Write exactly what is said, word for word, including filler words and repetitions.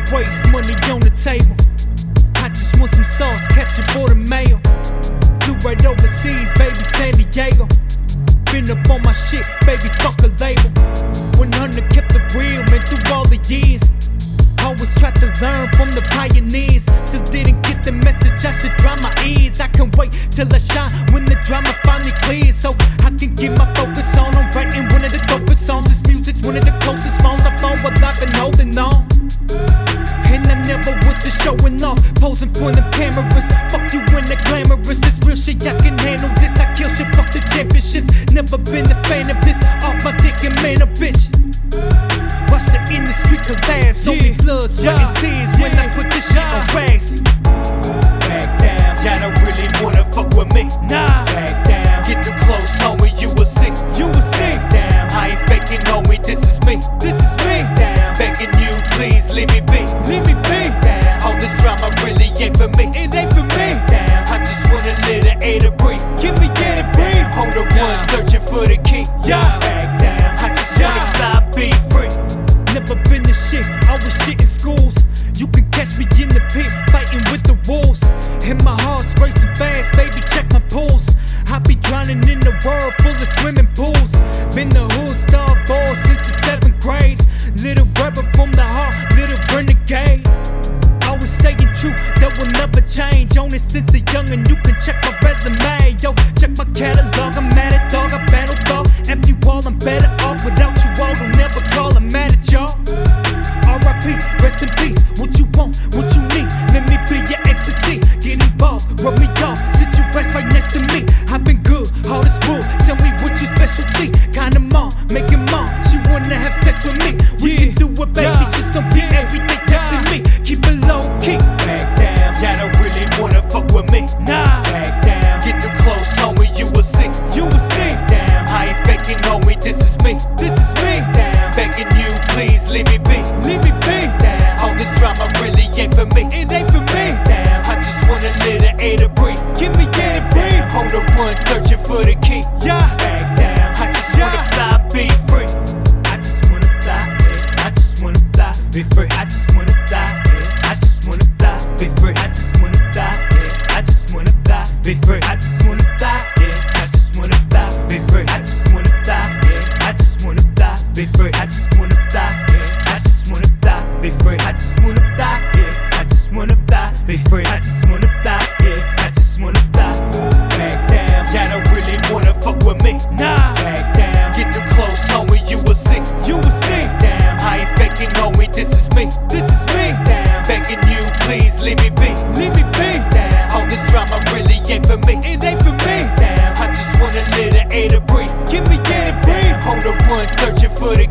waste money on the table. I just want some sauce, catch it for the mail. Flew right overseas, baby, San Diego. Been up on my shit, baby, fuck a label. one hundred kept it real, man, through all the years. Always tried to learn from the pioneers. Still didn't get the message, I should dry my ears. I can wait till I shine when the drama finally clears, so I can get my focus on. I'm writing one of the dopest songs. This music's one of the closest phones I've flown while I've been holding on. And I never was for showing off, posing for them cameras. Fuck you when they're glamorous. This real shit, I can handle this. I kill shit, fuck the championships. Never been a fan of this. Off my dick and man a bitch. Watch the industry collapse. Yeah. Only blood, sweat, yeah. and tears yeah. when I put this shit on wax. Back down, y'all don't really wanna fuck with me. Nah, back down. Get too close, homie, you will see. You will see. Back down, I ain't faking, homie, this is me. This is me. Back down, begging you, please leave me be. Leave me be. Back down, all this drama really ain't for me. It ain't for me. Back down, I just want a little air to breathe. Give me air to breathe. Hold the one searching for the key. Yeah. Back down, I just yeah. wanna fly and be free. Never been the shit, I was shit in schools. You can catch me in the pit, fighting with the wolves. And my heart's racing fast, baby, check my pulse. I be drowning in the world full of swimming pools. Been the hood star boy since the seventh grade. Little rebel from the heart, little renegade. Always staying true, that will never change. On it since a youngin', you can check my resume. Yo, check my catalog, I'm mad at dog, I battle dog. F you all, I'm better off without you all, don't never call, I'm mad at y'all. R I P, rest in peace, what you want, what you need, let me be your ecstasy. Get involved, rub me off, sit your ass right next to me. I've been good, hard as wood, tell me what your specialty. Kinda mom, making mom, she wanna have sex with me. We yeah. can do it, baby, yeah. just don't be yeah. everything testing yeah. me. Keep it low key. Back down, y'all don't really wanna fuck with me. Nah, back down, get too close, homie, you will see. You will see. Back down, I ain't faking, homie, this is me. This is me. Back down, begging you, please leave me be. Leave me be. Down, all this drama really ain't for me. It ain't for me. Down, I just want a little air to breathe. Give me air to breathe. Hold the one searching for the key. Yeah. Back down, I just yeah. wanna fly, be free. I just wanna fly, yeah. I just wanna fly, be free. I just wanna fly, yeah. I just wanna fly, be free. I just wanna fly, yeah. I just wanna fly, be free. I just wanna fly, yeah. I just wanna fly, be free. I just wanna fly, yeah. I just wanna fly, be free. I just wanna fly, yeah. I just wanna fly, be free. I just wanna fly, yeah. I just wanna fly, be free. I just wanna fly, yeah. I just wanna fly. Back down, y'all don't really wanna fuck with me. Nah, back down, get too close, homie, you will see. You will see. Down, I ain't faking, homie, this is me. This is me. Down, begging you, please leave me be. Leave me be. Down, all this drama really ain't for me. It ain't for me. Down, I just want a little air to breathe. Give me air to breathe. Hold the one searching for the